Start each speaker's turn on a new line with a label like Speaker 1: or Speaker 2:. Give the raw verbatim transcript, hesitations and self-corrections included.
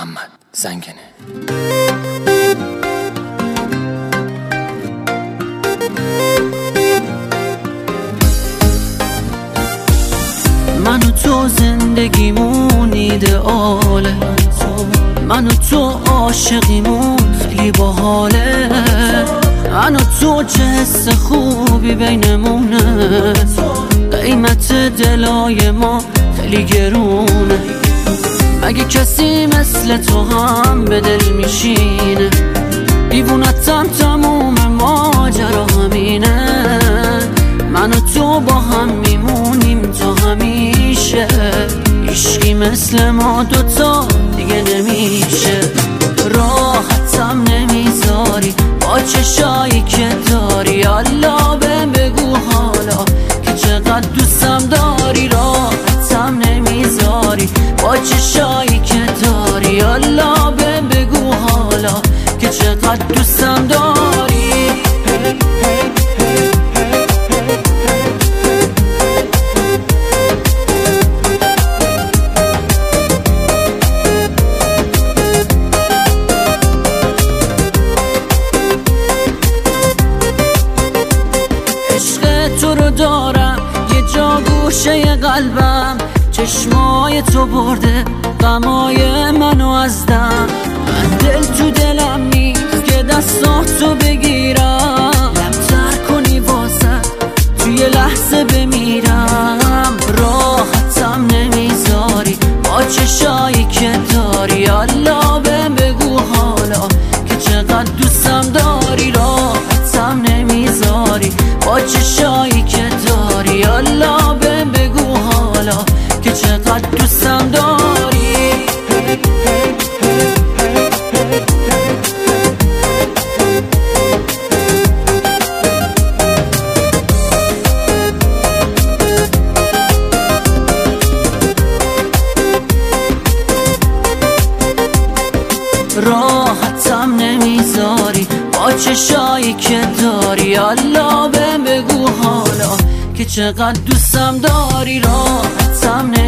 Speaker 1: محمد زنگنه.
Speaker 2: من و تو زندگیمون ایدئاله، من و تو عاشقیمون خیلی باحاله، من و تو چه حس خوبی بینمونه، قیمت دلای ما خیلی گرونه. مگه کسی مثل تو هم به دل میشینه؟ دیوونتم تموم ماجرا همینه، من و تو با هم میمونیم تا همیشه، هیچکی مثل ما دوتا دیگه نمیشه. راحتم نمیذاری با چشایی که داری، الله بهم بگو حالا که چقدر دوستم داری. راحتم نمیذاری با چشایی که داری، الله بهم بگو حالا که چقدر دوستم داری. تو رو دارم یه جا گوشه قلبم، چشمای تو برده غمای منو از دم. من دل تو دلم نیست که دستاتو بگیرم، لبتر کنی واسه توی لحظه بمیرم. راحتم نمیذاری با چشایی که داری، الله بهم بگو حالا که چقدر دوستم داری. راحتم نمیذاری با چشایی که داری، الله بهم بگو حالا که چقدر دوستم داری. راحتم نمیذاری با چشایی که داری، الله بهم بگو حالا که چقدر دوستم داری. راحتم نمیذاری